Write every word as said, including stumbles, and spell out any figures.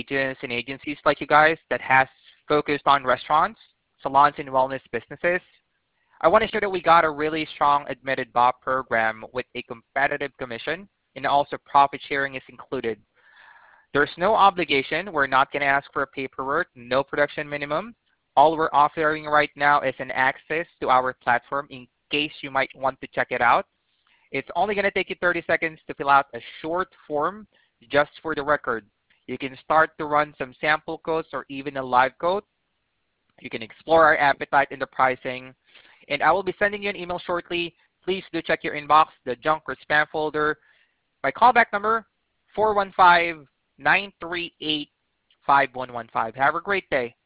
agents and agencies like you guys that has focused on restaurants, salons, and wellness businesses. I want to share that we got a really strong admitted B O P program with a competitive commission, and also profit sharing is included. There's no obligation. We're not going to ask for paperwork, no production minimum. All we're offering right now is an access to our platform in case you might want to check it out. It's only going to take you thirty seconds to fill out a short form just for the record. You can start to run some sample codes or even a live code. You can explore our appetite in the pricing. And I will be sending you an email shortly. Please do check your inbox, the junk or spam folder. My callback number, four one five, nine three eight, five one one five. Have a great day.